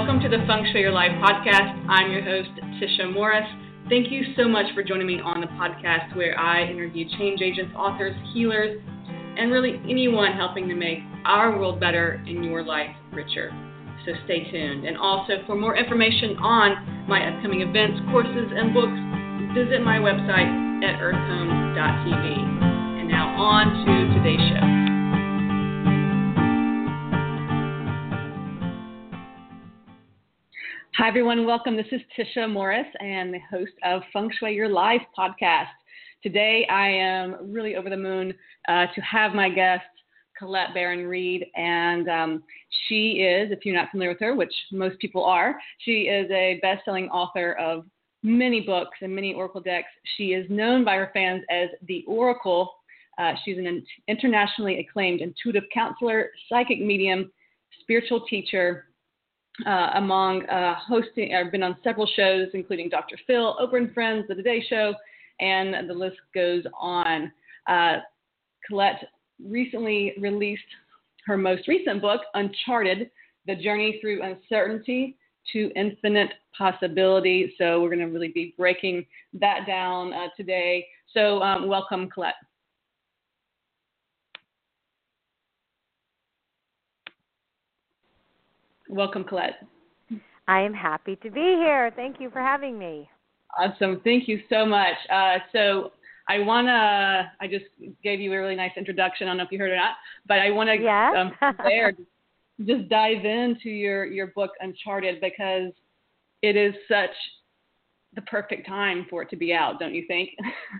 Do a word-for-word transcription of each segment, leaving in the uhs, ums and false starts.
welcome to the Feng Shui Your Life podcast. I'm your host, Tisha Morris. Thank you so much for joining me on the podcast where I interview change agents, authors, healers, and really anyone helping to make our world better and your life richer. So stay tuned. And also for more information on my upcoming events, courses, and books, visit my website at earth homes dot t v. And now on to today's show. Hi, everyone. Welcome. This is Tisha Morris and the host of Feng Shui Your Life podcast. Today, I am really over the moon uh, to have my guest, Colette Baron-Reid. And um, she is, if you're not familiar with her, which most people are, she is a best-selling author of many books and many Oracle decks. She is known by her fans as the Oracle. Uh, she's an internationally acclaimed intuitive counselor, psychic medium, spiritual teacher, Uh, among uh, hosting, I've been on several shows, including Doctor Phil, Oprah and Friends, The Today Show, and the list goes on. Uh, Colette recently released her most recent book, Uncharted, The Journey Through Uncertainty to Infinite Possibility. So we're going to really be breaking that down uh, today. So um, welcome, Colette. Welcome, Colette. I am happy to be here. Thank you for having me. Awesome. Thank you so much. Uh, so I want to, I just gave you a really nice introduction. I don't know if you heard or not, but I want to yes. um, there just dive into your, your book, Uncharted, because it is such the perfect time for it to be out, don't you think?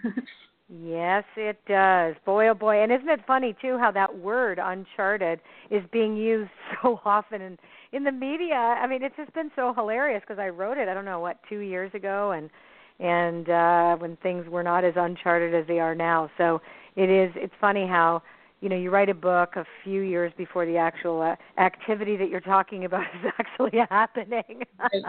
Yes, it does. Boy, oh boy. And isn't it funny, too, how that word, uncharted, is being used so often in, in the media? I mean, it's just been so hilarious because I wrote it, I don't know, what, two years ago, and and uh, when things were not as uncharted as they are now. So it is, it's funny how, you know, you write a book a few years before the actual uh, activity that you're talking about is actually happening.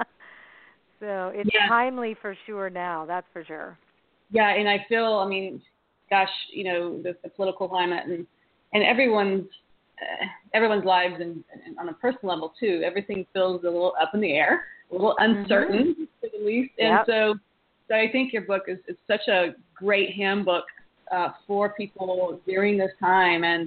So it's yeah. timely for sure now, that's for sure. Yeah, and I feel, I mean, gosh, you know, the, the political climate and, and everyone's uh, everyone's lives and, and on a personal level, too, everything feels a little up in the air, a little uncertain, mm-hmm. to the least. And yep. so, so I think your book is, is such a great handbook uh, for people during this time. And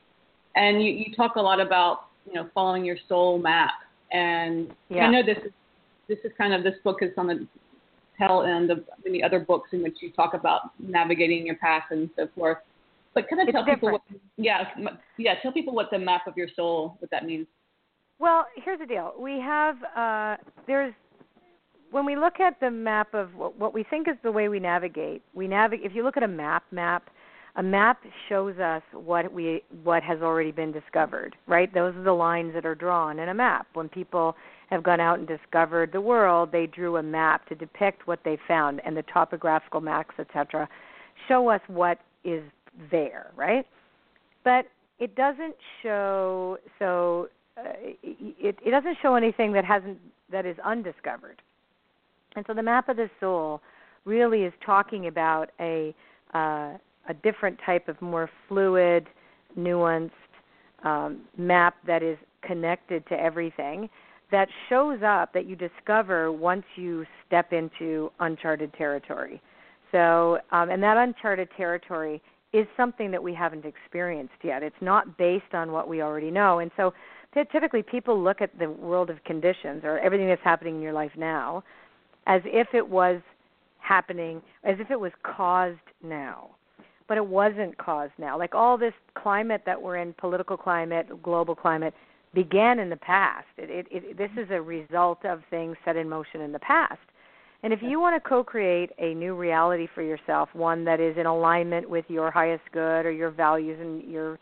and you, you talk a lot about, you know, following your soul map. And yeah. I know this is, this is kind of, this book is on the tail end of many other books in which you talk about navigating your path and so forth. But can I it's tell different. people what, yeah, yeah, tell people what the map of your soul, what that means. Well, here's the deal. We have, uh, there's, when we look at the map of what, what we think is the way we navigate, we navigate, if you look at a map map, a map shows us what we, what has already been discovered, right? Those are the lines that are drawn in a map. When people have gone out and discovered the world, they drew a map to depict what they found, and the topographical maps, et cetera, show us what is there, right? But it doesn't show, so uh, it, it doesn't show anything that hasn't, that is undiscovered. And so the map of the soul really is talking about a uh, a different type of more fluid, nuanced um, map that is connected to everything, that shows up, that you discover once you step into uncharted territory. So, um, and that uncharted territory is something that we haven't experienced yet. It's not based on what we already know. And so typically people look at the world of conditions or everything that's happening in your life now as if it was happening, as if it was caused now. But it wasn't caused now. Like all this climate that we're in, political climate, global climate, began in the past. It, it, it, this is a result of things set in motion in the past. And if you want to co-create a new reality for yourself, one that is in alignment with your highest good or your values and your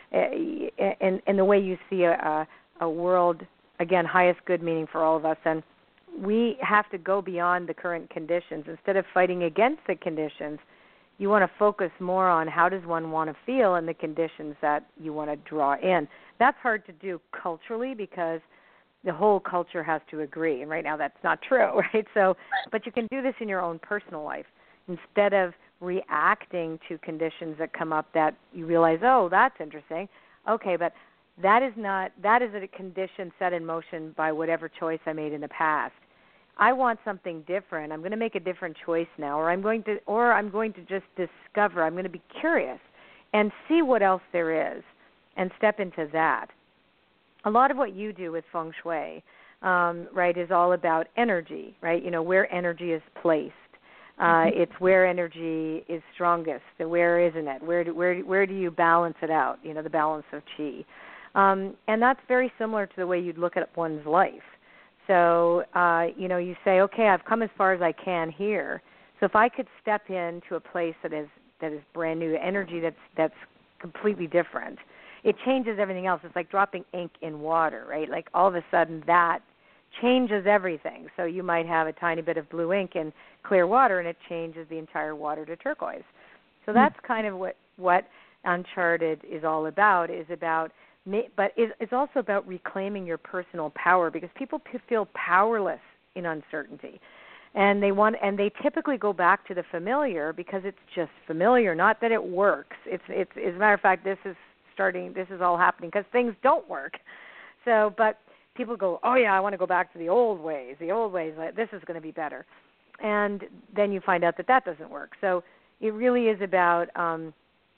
and, and the way you see a, a world, again, highest good meaning for all of us, then we have to go beyond the current conditions. Instead of fighting against the conditions, you want to focus more on how does one want to feel in the conditions that you want to draw in. That's hard to do culturally because the whole culture has to agree, and right now that's not true, right? So, but you can do this in your own personal life. Instead of reacting to conditions that come up that you realize, oh, that's interesting. Okay, but that is not that is a condition set in motion by whatever choice I made in the past. I want something different. I'm going to make a different choice now, or I'm going to or I'm going to just discover. I'm going to be curious and see what else there is and step into that. A lot of what you do with feng shui, um, right, is all about energy, right? You know, where energy is placed. Uh, mm-hmm. It's where energy is strongest. Where isn't it? Where do, where where do you balance it out? You know, the balance of qi. Um, and that's very similar to the way you'd look at one's life. So, uh, you know, you say, okay, I've come as far as I can here. So if I could step into a place that is that is brand new, energy that's that's completely different, it changes everything else. It's like dropping ink in water, right? Like all of a sudden that changes everything. So you might have a tiny bit of blue ink in clear water, and it changes the entire water to turquoise. So that's mm-hmm. kind of what, what Uncharted is all about, is about but it's also about reclaiming your personal power, because people feel powerless in uncertainty, and they want and they typically go back to the familiar because it's just familiar. Not that it works. It's it's as a matter of fact, this is starting. This is all happening because things don't work. So, but people go, oh yeah, I want to go back to the old ways. The old ways. This is going to be better, and then you find out that that doesn't work. So it really is about um,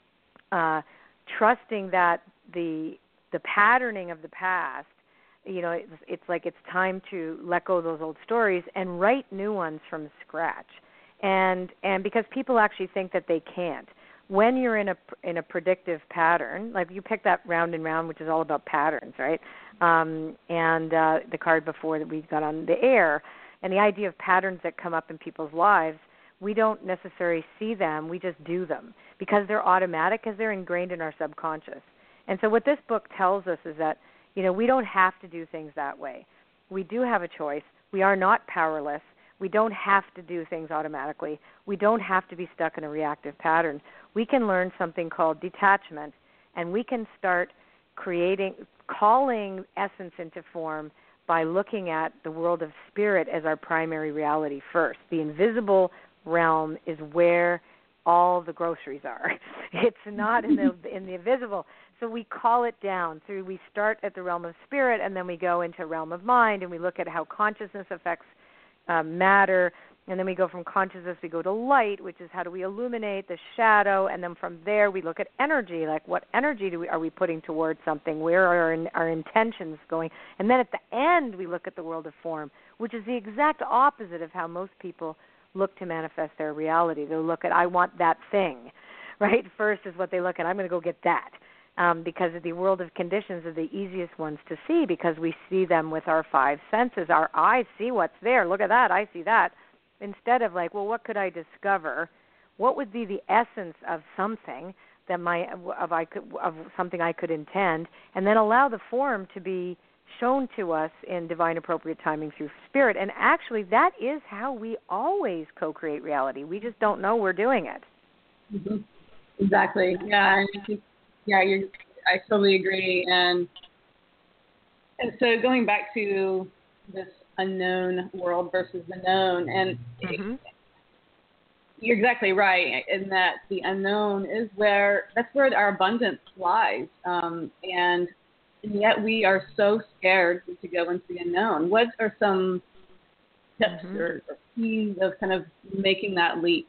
uh, trusting that the the patterning of the past, you know, it's, it's like it's time to let go of those old stories and write new ones from scratch. And and because people actually think that they can't. When you're in a in a predictive pattern, like you pick that round and round, which is all about patterns, right? Um, and uh, the card before that we got on the air, and the idea of patterns that come up in people's lives, we don't necessarily see them, we just do them because they're automatic, because they're ingrained in our subconscious. And so what this book tells us is that, you know, we don't have to do things that way. We do have a choice. We are not powerless. We don't have to do things automatically. We don't have to be stuck in a reactive pattern. We can learn something called detachment, and we can start creating, calling essence into form by looking at the world of spirit as our primary reality first. The invisible realm is where all the groceries are. It's not in the in the invisible. So we call it down through, we start at the realm of spirit, and then we go into realm of mind, and we look at how consciousness affects uh, matter, and then we go from consciousness, we go to light, which is how do we illuminate the shadow, and then from there we look at energy, like what energy do we, are we putting towards something, where are our, our intentions going, and then at the end we look at the world of form, which is the exact opposite of how most people look to manifest their reality. They'll look at, I want that thing, right? First is what they look at, I'm going to go get that. Um, because the world of conditions are the easiest ones to see because we see them with our five senses. Our eyes see what's there. Look at that. I see that. Instead of like, well, what could I discover? What would be the essence of something that my of I could of something I could intend, and then allow the form to be shown to us in divine appropriate timing through spirit. And actually, that is how we always co-create reality. We just don't know we're doing it. Mm-hmm. Exactly. Yeah. Yeah, you're, I totally agree. And and so going back to this unknown world versus the known, and mm-hmm. it, you're exactly right in that the unknown is where, that's where our abundance lies. Um, and, and yet we are so scared to go into the unknown. What are some tips mm-hmm. or, or keys of kind of making that leap?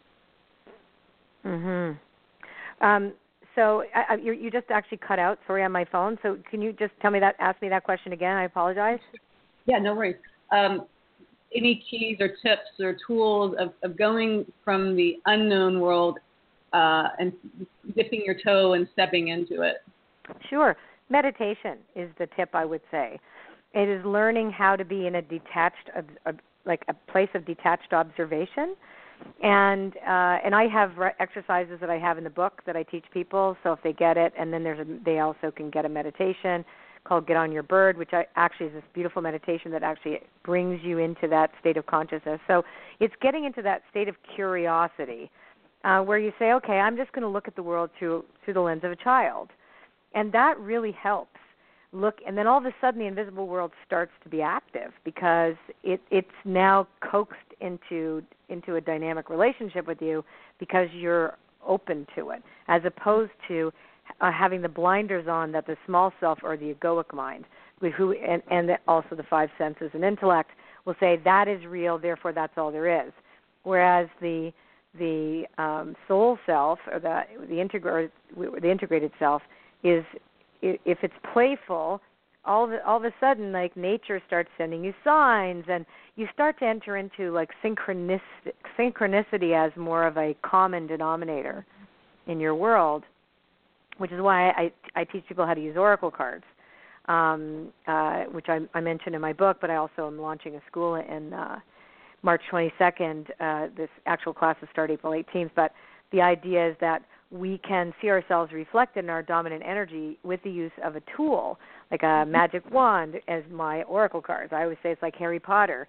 Mm-hmm. Um, So I, you, you just actually cut out, sorry, on my phone. So can you just tell me that, ask me that question again? I apologize. Yeah, no worries. Um, any keys or tips or tools of, of going from the unknown world uh, and dipping your toe and stepping into it? Sure. Meditation is the tip, I would say. It is learning how to be in a detached, a, a, like a place of detached observation. And uh, and I have re- exercises that I have in the book that I teach people. So if they get it, and then there's a, they also can get a meditation called Get On Your Bird, which I, actually is this beautiful meditation that actually brings you into that state of consciousness. So it's getting into that state of curiosity uh, where you say, okay, I'm just going to look at the world through through the lens of a child, and that really helps. Look, and then all of a sudden the invisible world starts to be active because it, it's now coaxed into into a dynamic relationship with you because you're open to it, as opposed to uh, having the blinders on that the small self or the egoic mind, who and, and the, also the five senses and intellect will say that is real, therefore that's all there is. Whereas the the um, soul self or the the, integra- the integrated self is, if it's playful, all of, all of a sudden, like, nature starts sending you signs, and you start to enter into like synchronicity, synchronicity as more of a common denominator in your world, which is why I, I teach people how to use oracle cards, um, uh, which I, I mentioned in my book, but I also am launching a school in uh, March twenty-second. Uh, this actual classes start April eighteenth, but the idea is that we can see ourselves reflected in our dominant energy with the use of a tool, like a magic wand as my oracle cards. I always say it's like Harry Potter,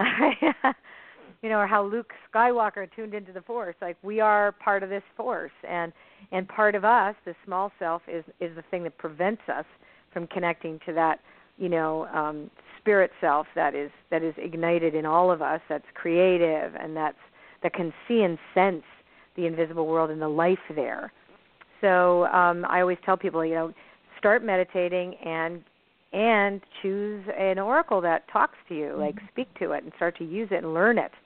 you know, or how Luke Skywalker tuned into the Force. Like, we are part of this Force, and and part of us, the small self, is is the thing that prevents us from connecting to that, you know, um, spirit self that is that is ignited in all of us, that's creative, and that's that can see and sense the invisible world and the life there. So um, I always tell people, you know, start meditating and and choose an oracle that talks to you, like speak to it and start to use it and learn it.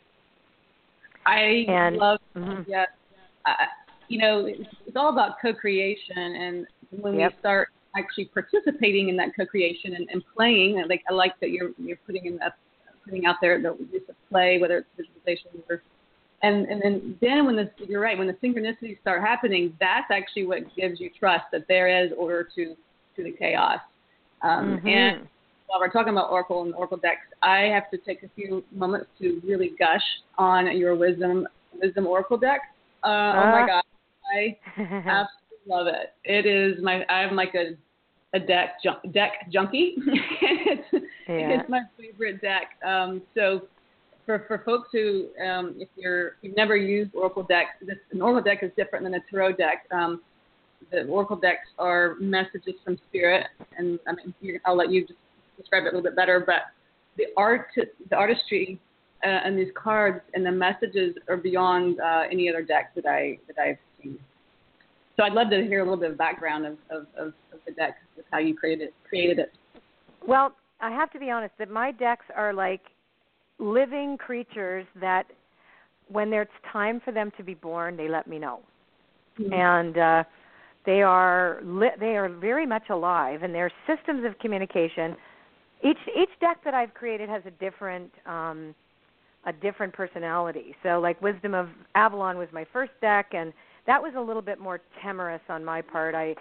I and, love, mm-hmm. yeah, uh, you know, it's, it's all about co-creation, and when yep. we start actually participating in that co-creation and, and playing, like I like that you're you're putting in that, putting out there the use of play, whether it's visualization or And and then, then when the, you're right, when the synchronicities start happening, that's actually what gives you trust that there is order to, to the chaos. Um, mm-hmm. And while we're talking about Oracle and Oracle decks, I have to take a few moments to really gush on your Wisdom Wisdom Oracle deck. Uh, uh. Oh my God, I absolutely love it. It is my I'm like a a deck jun- deck junkie. it's, yeah. it's my favorite deck. Um, so. For, for folks who, um, if you're if you've never used Oracle decks, this an Oracle deck is different than a Tarot deck. Um, the Oracle decks are messages from Spirit, and I mean, you, I'll let you just describe it a little bit better. But the art, the artistry, uh, and these cards and the messages are beyond uh, any other deck that I that I've seen. So I'd love to hear a little bit of background of of, of, of the deck, of how you created created it. Well, I have to be honest that my decks are like living creatures that when it's time for them to be born, they let me know. Mm-hmm. And uh, they are li- they are very much alive, and they're systems of communication. Each each deck that I've created has a different um, a different personality. So like Wisdom of Avalon was my first deck, and that was a little bit more timorous on my part. I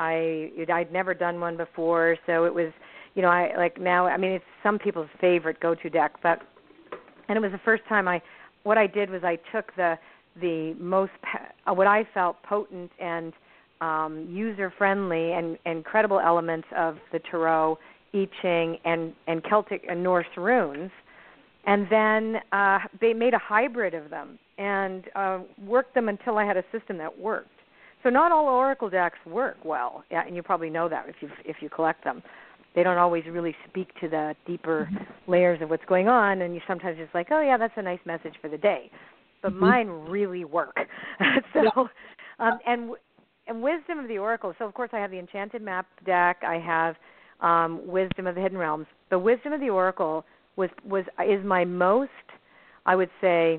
I I'd never done one before, so it was, you know, I like now I mean it's some people's favorite go-to deck, but and it was the first time I, what I did was I took the the most, what I felt potent and um, user-friendly and, and credible elements of the Tarot, I Ching, and, and Celtic and Norse runes, and then uh, they made a hybrid of them and uh, worked them until I had a system that worked. So not all Oracle decks work well, yeah, and you probably know that if you if you collect them. They don't always really speak to the deeper layers of what's going on, and you sometimes just like, oh, yeah, that's a nice message for the day. But mm-hmm. mine really work. so, um, and and Wisdom of the Oracle. So, of course, I have the Enchanted Map deck. I have um, Wisdom of the Hidden Realms. The Wisdom of the Oracle was was is my most, I would say,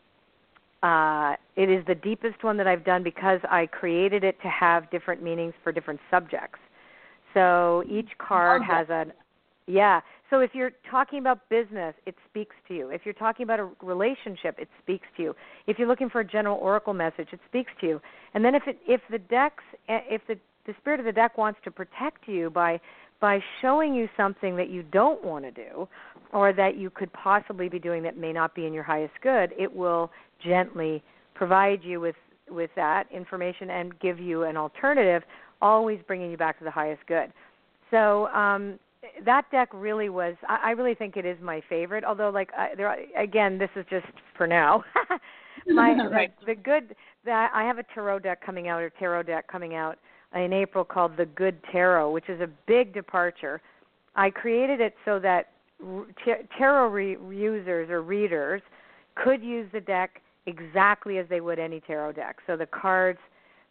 uh, it is the deepest one that I've done because I created it to have different meanings for different subjects. So each card okay. has a, yeah. So if you're talking about business, it speaks to you. If you're talking about a relationship, it speaks to you. If you're looking for a general oracle message, it speaks to you. And then if it, if the decks, if the, the spirit of the deck wants to protect you by by showing you something that you don't want to do, or that you could possibly be doing that may not be in your highest good, it will gently provide you with with that information and give you an alternative, always bringing you back to the highest good. So um, that deck really was, I, I really think it is my favorite, although, like, I, there, again, this is just for now. my right. the, the good, the, I have a tarot deck coming out, or tarot deck coming out in April called The Good Tarot, which is a big departure. I created it so that tarot re- users or readers could use the deck exactly as they would any tarot deck. So the cards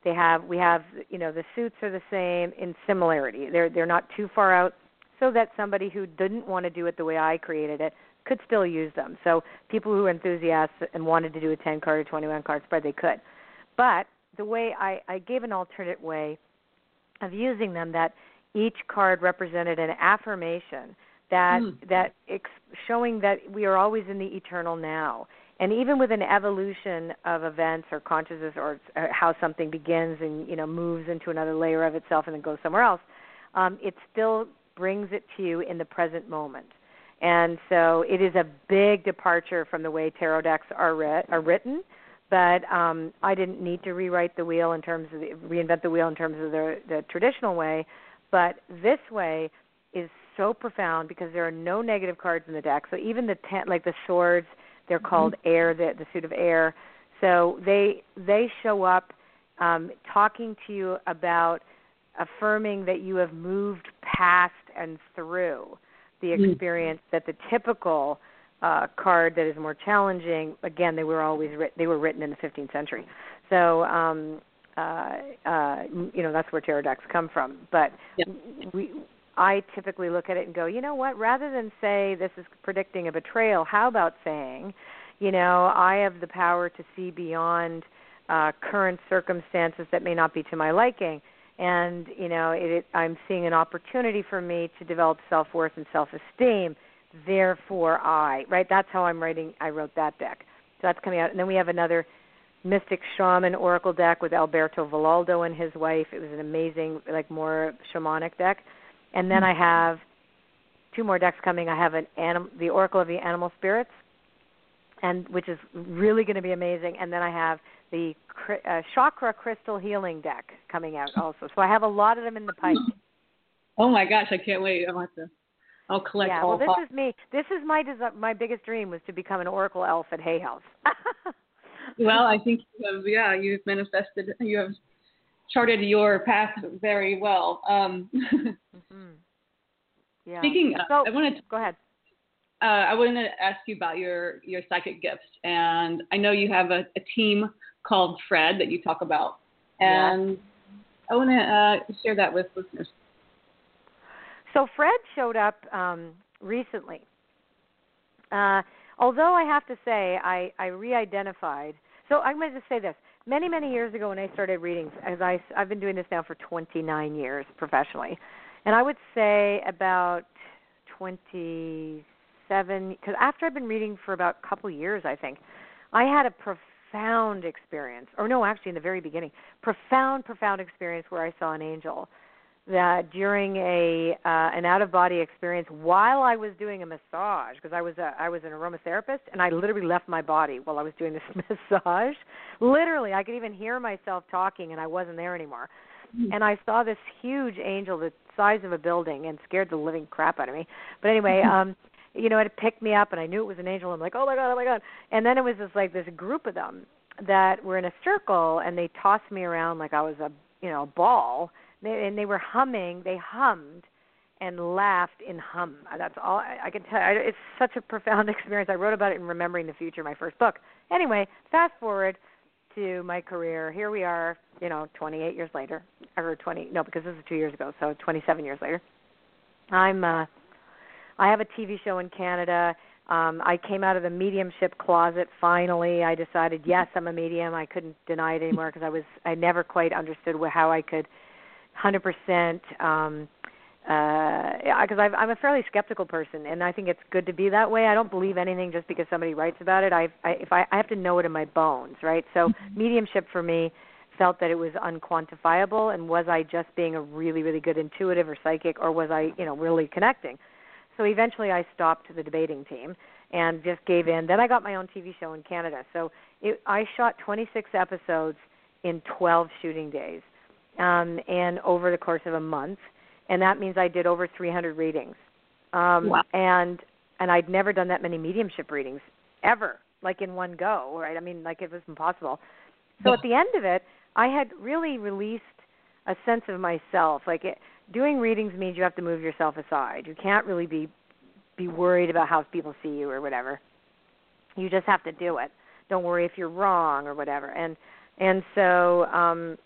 They have we have you know the suits are the same in similarity. They're they're not too far out, so that somebody who didn't want to do it the way I created it could still use them. So people who are enthusiasts and wanted to do a ten card or twenty-one card spread, they could. But the way I, I gave an alternate way of using them, that each card represented an affirmation that mm. that ex- showing that we are always in the eternal now. And even with an evolution of events or consciousness, or how something begins and you know moves into another layer of itself and then goes somewhere else, um, it still brings it to you in the present moment. And so it is a big departure from the way tarot decks are, writ- are written. But um, I didn't need to rewrite the wheel in terms of the, reinvent the wheel in terms of the, the traditional way. But this way is so profound because there are no negative cards in the deck. So even the ten, like the swords, they're called mm-hmm. air, the, the suit of air. So they they show up um, talking to you about affirming that you have moved past and through the experience mm-hmm. that the typical uh, card that is more challenging. Again, they were always writ- they were written in the fifteenth century. So um, uh, uh, you know that's where tarot decks come from. But yep. we. I typically look at it and go, you know what, rather than say this is predicting a betrayal, how about saying, you know, I have the power to see beyond uh, current circumstances that may not be to my liking. And, you know, it, it, I'm seeing an opportunity for me to develop self-worth and self-esteem. Therefore, I, right? That's how I'm writing. I wrote that deck. So that's coming out. And then we have another Mystic Shaman Oracle deck with Alberto Vallaldo and his wife. It was an amazing, like more shamanic deck. And then I have two more decks coming. I have an anim- the Oracle of the Animal Spirits, and which is really going to be amazing. And then I have the uh, Chakra Crystal Healing deck coming out also. So I have a lot of them in the pipe. Oh my gosh, I can't wait! I want to. I'll collect yeah, all. well, this five. is me. This is my desi- my biggest dream was to become an Oracle elf at Hay House. Well, I think you have, yeah, you've manifested. You have charted your path very well. Um, mm-hmm. Yeah. Speaking, of, so, I wanted to go ahead. Uh, I wanted to ask you about your, your psychic gifts, and I know you have a, a team called Fred that you talk about, and yeah. I want to uh, share that with listeners. So Fred showed up um, recently. Uh, although I have to say, I, I re-identified. So I'm going to just say this. Many, many years ago when I started readings, as I, I've been doing this now for twenty-nine years professionally, and I would say about twenty-seven, because after I've been reading for about a couple years, I think, I had a profound experience, or no, actually in the very beginning, profound, profound experience where I saw an angel that during a uh, an out-of-body experience while I was doing a massage, because I was a, I was an aromatherapist, and I literally left my body while I was doing this massage. Literally, I could even hear myself talking, and I wasn't there anymore. And I saw this huge angel the size of a building and scared the living crap out of me. But anyway, um, you know, it picked me up, and I knew it was an angel. I'm like, oh, my God, oh, my God. And then it was just like this group of them that were in a circle, and they tossed me around like I was a, you know, a ball. They, and they were humming. They hummed and laughed in hum. That's all I, I can tell you. It's such a profound experience. I wrote about it in Remembering the Future, my first book. Anyway, fast forward to my career. Here we are, you know, twenty-eight years later, or twenty. No, because this is two years ago, so twenty-seven years later. I'm. Uh, I have a T V show in Canada. Um, I came out of the mediumship closet. Finally, I decided, yes, I'm a medium. I couldn't deny it anymore because I was. I never quite understood how I could. one hundred percent um, because uh, I'm a fairly skeptical person, and I think it's good to be that way. I don't believe anything just because somebody writes about it. I, I, if I, I have to know it in my bones, right? So mm-hmm. mediumship for me felt that it was unquantifiable, and was I just being a really, really good intuitive or psychic, or was I, you know, really connecting? So eventually I stopped the debating team and just gave in. Then I got my own T V show in Canada. So it, I shot twenty-six episodes in twelve shooting days. Um, and over the course of a month, and that means I did over three hundred readings. Um, wow. And and I'd never done that many mediumship readings ever, like in one go, right? I mean, like it was impossible. So yeah. At the end of it, I had really released a sense of myself. Like it, doing readings means you have to move yourself aside. You can't really be be worried about how people see you or whatever. You just have to do it. Don't worry if you're wrong or whatever. And and so. Um,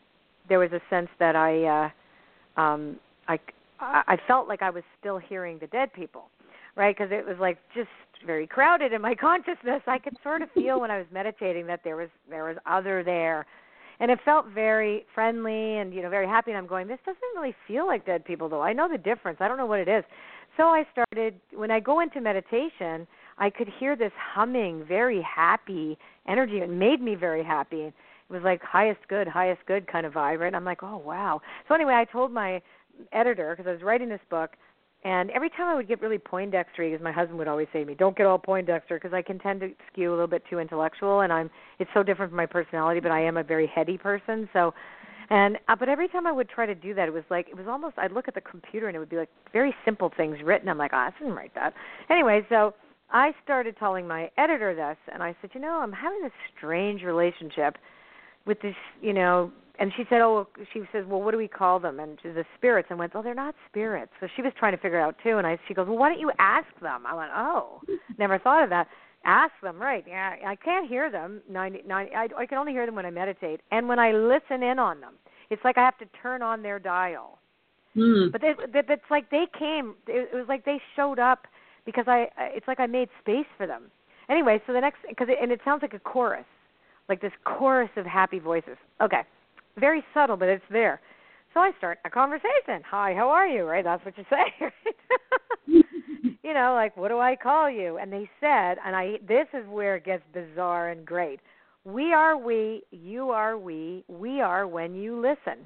there was a sense that I, uh, um, I, I felt like I was still hearing the dead people, right? Because it was like just very crowded in my consciousness. I could sort of feel when I was meditating that there was there was other there, and it felt very friendly and you know very happy. And I'm going, this doesn't really feel like dead people though. I know the difference. I don't know what it is. So I started when I go into meditation, I could hear this humming, very happy energy. It made me very happy. It was like highest good, highest good kind of vibe, right? And I'm like, oh wow. So anyway, I told my editor because I was writing this book. And every time I would get really Poindextery, because my husband would always say to me, don't get all Poindexter, because I can tend to skew a little bit too intellectual, and I'm it's so different from my personality, but I am a very heady person. So, and uh, but every time I would try to do that, it was like, it was almost, I'd look at the computer, and it would be like very simple things written. I'm like, oh, I didn't write that. Anyway, so I started telling my editor this, and I said, you know, I'm having this strange relationship with this, you know, and she said, oh, she says, well, what do we call them? And she said, the spirits. And I went, oh, they're not spirits. So she was trying to figure it out, too. And I, she goes, well, why don't you ask them? I went, oh, never thought of that. Ask them, right. Yeah, I can't hear them. ninety, ninety, I, I can only hear them when I meditate. And when I listen in on them, it's like I have to turn on their dial. Mm. But they, it's like they came, it was like they showed up because I, it's like I made space for them. Anyway, so the next, because it, and it sounds like a chorus, like this chorus of happy voices. Okay. Very subtle, but it's there. So I start a conversation. Hi, how are you? Right? That's what you say. Right? You know, like, what do I call you? And they said, and I. This is where it gets bizarre and great. We are we, you are we, we are when you listen.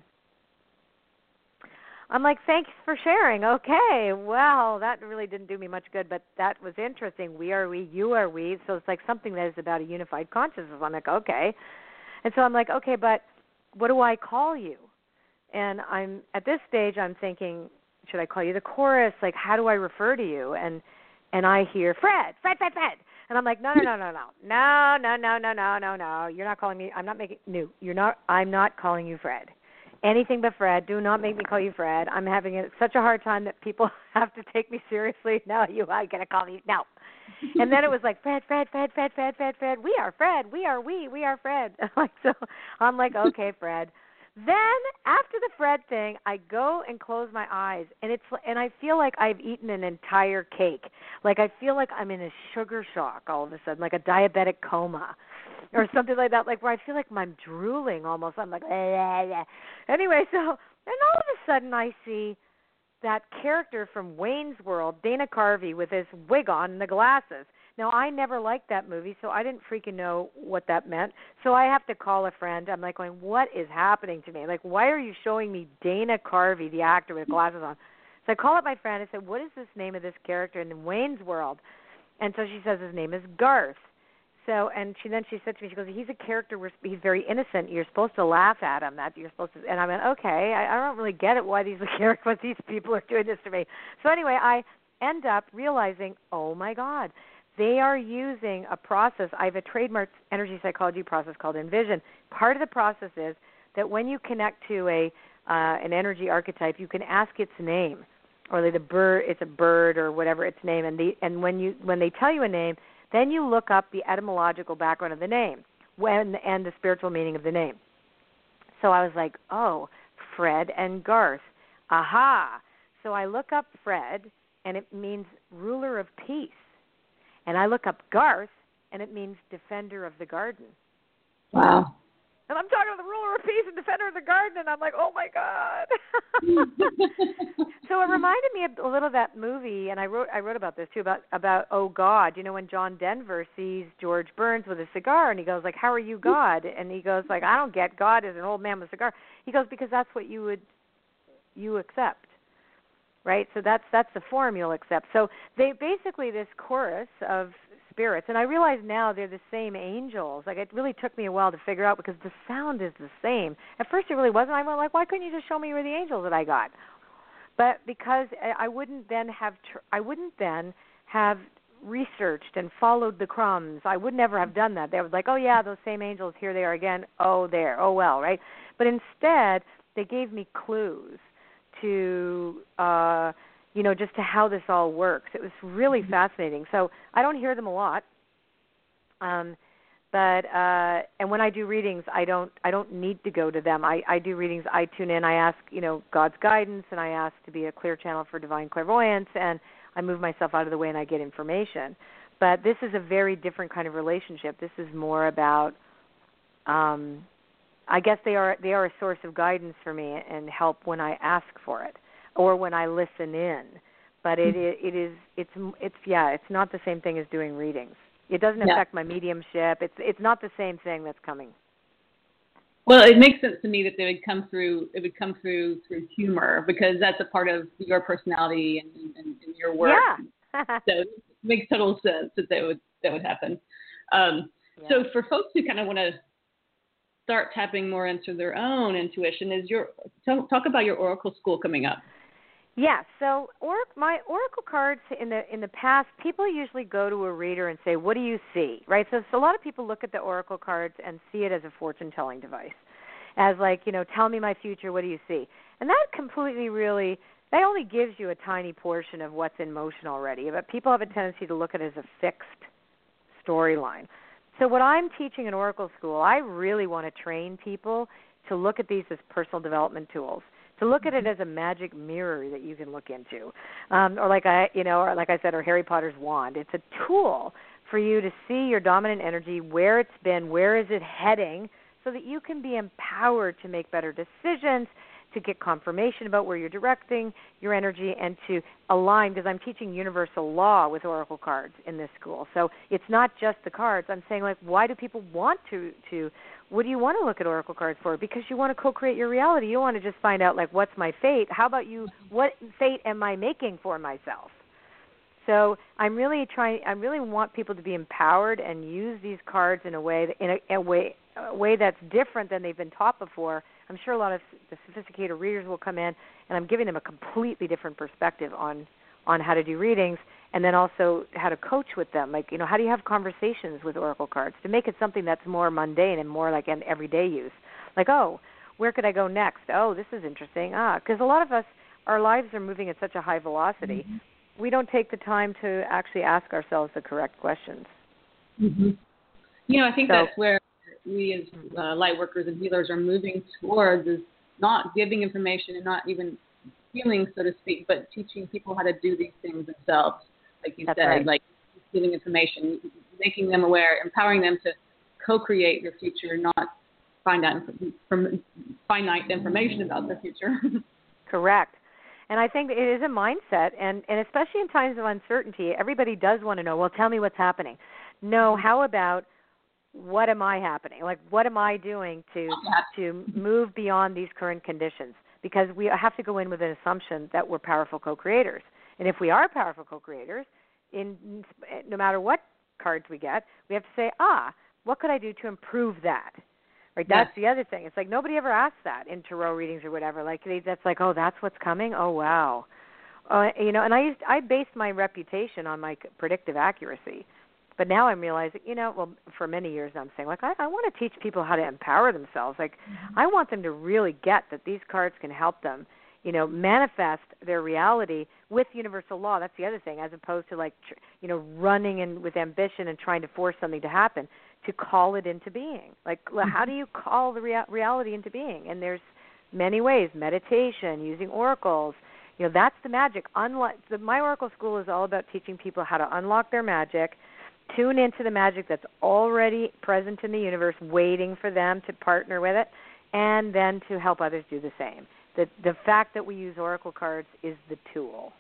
I'm like, thanks for sharing. Okay, well, that really didn't do me much good, but that was interesting. We are we, you are we. So it's like something that is about a unified consciousness. I'm like, okay. And so I'm like, okay, but what do I call you? And I'm at this stage I'm thinking, should I call you the chorus? Like, how do I refer to you? And and I hear Fred, Fred, Fred, Fred. And I'm like, no, no, no, no, no. No, no, no, no, no, no, no. You're not calling me I'm not making no, you're not I'm not calling you Fred. Anything but Fred. Do not make me call you Fred. I'm having a, such a hard time that people have to take me seriously. No, you are gonna call me no. And then it was like, Fred, Fred, Fred, Fred, Fred, Fred, Fred. We are Fred. We are we. We are Fred. Like so, I'm like, okay, Fred. Then after the Fred thing, I go and close my eyes, and it's and I feel like I've eaten an entire cake. Like I feel like I'm in a sugar shock all of a sudden, like a diabetic coma, or something like that. Like where I feel like I'm drooling almost. I'm like, eh, eh. Anyway. So then all of a sudden I see that character from Wayne's World, Dana Carvey, with his wig on and the glasses. Now, I never liked that movie, so I didn't freaking know what that meant. So I have to call a friend. I'm like going, what is happening to me? Like, why are you showing me Dana Carvey, the actor with glasses on? So I call up my friend and said, what is this name of this character in Wayne's World? And so she says his name is Garth. So, and she then she said to me, she goes, he's a character where he's very innocent. You're supposed to laugh at him. That you're supposed to. And I went, okay, I, I don't really get it why these characters, why these people are doing this to me. So anyway, I end up realizing, oh my God, they are using a process. I have a trademark energy psychology process called Envision. Part of the process is that when you connect to a uh, an energy archetype, you can ask its name, or like the bird, it's a bird or whatever its name, and the and when you when they tell you a name. Then you look up the etymological background of the name when, and the spiritual meaning of the name. So I was like, oh, Fred and Garth. Aha. So I look up Fred, and it means ruler of peace. And I look up Garth, and it means defender of the garden. Wow. And I'm talking about the ruler of peace and defender of the garden, and I'm like, oh, my God. So it reminded me a little of that movie, and I wrote I wrote about this, too, about, about Oh, God. You know, when John Denver sees George Burns with a cigar, and he goes, like, how are you, God? And he goes, like, I don't get God as an old man with a cigar. He goes, because that's what you would you accept, right? So that's that's the form you'll accept. So they basically, this chorus of spirits, and I realize now they're the same angels. Like, it really took me a while to figure out because the sound is the same. At first it really wasn't. I went like, why couldn't you just show me where the angels that I got? But because I wouldn't then have tr- I wouldn't then have researched and followed the crumbs. I would never have done that. They were like, oh yeah, those same angels, here they are again. Oh, there. Oh well, right? But instead, they gave me clues to uh you know, just to how this all works. It was really fascinating. So I don't hear them a lot. Um, But uh, and when I do readings, I don't I don't need to go to them. I, I do readings. I tune in. I ask you know God's guidance, and I ask to be a clear channel for divine clairvoyance, and I move myself out of the way and I get information. But this is a very different kind of relationship. This is more about, um, I guess they are they are a source of guidance for me and help when I ask for it or when I listen in. But it mm-hmm. it is it's it's yeah it's not the same thing as doing readings. It doesn't yeah. affect my mediumship. It's it's not the same thing that's coming. Well, it makes sense to me that they would come through. It would come through through humor because that's a part of your personality and, and, and your work. Yeah. So it makes total sense that that would that would happen. Um, yeah. So for folks who kind of want to start tapping more into their own intuition, is your talk, talk about your Oracle School coming up. Yeah, so or, my oracle cards in the in the past, people usually go to a reader and say, "What do you see?" Right? So, so a lot of people look at the oracle cards and see it as a fortune-telling device, as like, you know, tell me my future. What do you see? And that completely really that only gives you a tiny portion of what's in motion already. But people have a tendency to look at it as a fixed storyline. So what I'm teaching in Oracle School, I really want to train people to look at these as personal development tools. To look at it as a magic mirror that you can look into, um, or like I, you know, or like I said, or Harry Potter's wand. It's a tool for you to see your dominant energy, where it's been, where is it heading, so that you can be empowered to make better decisions, to get confirmation about where you're directing your energy, and to align. Because I'm teaching universal law with oracle cards in this school, so it's not just the cards. I'm saying, like, why do people want to to what do you want to look at oracle cards for? Because you want to co-create your reality. You want to just find out, like, what's my fate? How about you, what fate am I making for myself? So I'm really trying, I really want people to be empowered and use these cards in a way, that, in a, a way a way that's different than they've been taught before. I'm sure a lot of the sophisticated readers will come in, and I'm giving them a completely different perspective on, on how to do readings, and then also how to coach with them. Like, you know, how do you have conversations with oracle cards to make it something that's more mundane and more like an everyday use? Like, oh, where could I go next? Oh, this is interesting. Ah, because a lot of us, our lives are moving at such a high velocity, mm-hmm. we don't take the time to actually ask ourselves the correct questions. Mm-hmm. You know, I think so, that's where we as uh, light workers and healers are moving towards, is not giving information and not even healing, so to speak, but teaching people how to do these things themselves. Like you That's said, right. like giving information, making them aware, empowering them to co-create their future, not find out from finite information about their future. Correct. And I think it is a mindset, and, and especially in times of uncertainty, everybody does want to know, well, tell me what's happening. No, how about what am I happening? Like, what am I doing to to move beyond these current conditions? Because we have to go in with an assumption that we're powerful co-creators. And if we are powerful co-creators, in no matter what cards we get, we have to say, ah, what could I do to improve that? Right? That's yes. the other thing. It's like nobody ever asks that in tarot readings or whatever. Like they, that's like, oh, that's what's coming. Oh, wow. Uh, you know, and I used I based my reputation on my predictive accuracy. But now I'm realizing, you know, well, for many years I'm saying, like, I, I want to teach people how to empower themselves. Like, mm-hmm. I want them to really get that these cards can help them, you know, manifest their reality with universal law. That's the other thing, as opposed to, like, tr- you know, running in with ambition and trying to force something to happen, to call it into being. Like, mm-hmm. how do you call the rea- reality into being? And there's many ways: meditation, using oracles. You know, that's the magic. Unlock, the, my Oracle School is all about teaching people how to unlock their magic, tune into the magic that's already present in the universe, waiting for them to partner with it, and then to help others do the same. The, the fact that we use oracle cards is the tool.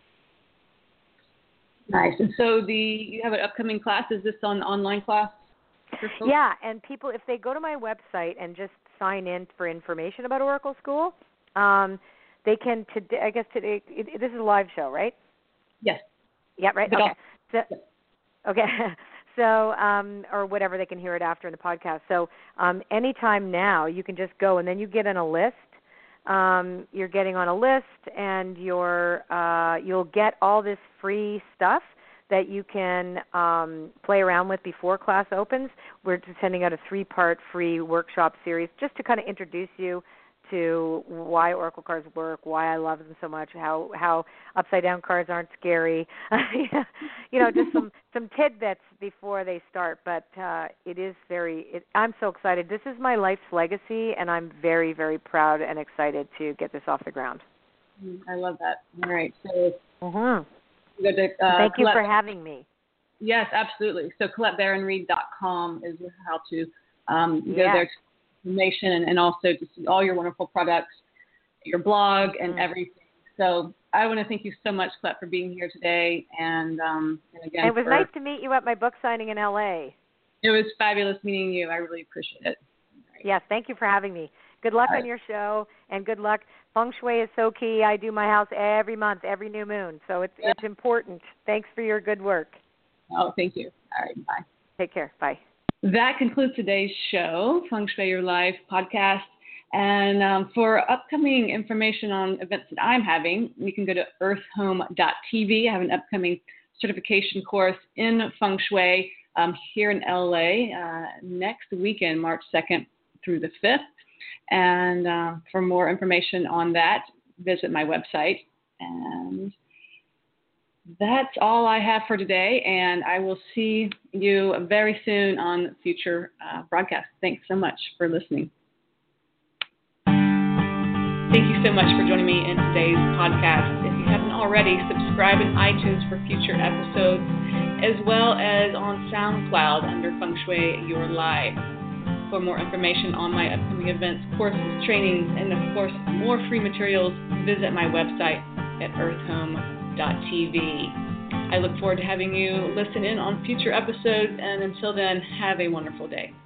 Nice. And so the you have an upcoming class. Is this an online class? Yeah, and people, if they go to my website and just sign in for information about Oracle School, um, they can, today, I guess today, it, it, this is a live show, right? Yes. Yeah, right? But okay. So, yes. Okay, so, um, or whatever, they can hear it after in the podcast. So um, anytime now, you can just go, and then you get on a list. Um, you're getting on a list, and you're, uh, you'll get all this free stuff that you can um, play around with before class opens. We're sending out a three-part free workshop series just to kind of introduce you to why oracle cards work, why I love them so much, how how upside down cards aren't scary. You know, just some some tidbits before they start. But uh, it is very. It, I'm so excited. This is my life's legacy, and I'm very very proud and excited to get this off the ground. I love that. All right, so mm-hmm. go to, uh, thank you Colette, for having me. Yes, absolutely. So Colette Baron Reid dot com is how to um, go yes. there to information and, and also to see all your wonderful products, your blog, and mm-hmm. everything. So I want to thank you so much, Colette, for being here today. And, um, and again, it was for, nice to meet you at my book signing in L A. It was fabulous meeting you. I really appreciate it. Right. Yes, thank you for having me. Good luck right. on your show, and good luck. Feng Shui is so key. I do my house every month, every new moon, so it's yeah. it's important. Thanks for your good work. Oh, thank you. All right, bye. Take care. Bye. That concludes today's show, Feng Shui Your Life podcast. And um, for upcoming information on events that I'm having, you can go to earth home dot t v. I have an upcoming certification course in Feng Shui um, here in L A uh, next weekend, March second through the fifth. And uh, for more information on that, visit my website. And that's all I have for today, and I will see you very soon on future uh, broadcasts. Thanks so much for listening. Thank you so much for joining me in today's podcast. If you haven't already, subscribe in iTunes for future episodes, as well as on SoundCloud under Feng Shui Your Life. For more information on my upcoming events, courses, trainings, and of course, more free materials, visit my website at earth home dot t v. I look forward to having you listen in on future episodes, and until then, have a wonderful day.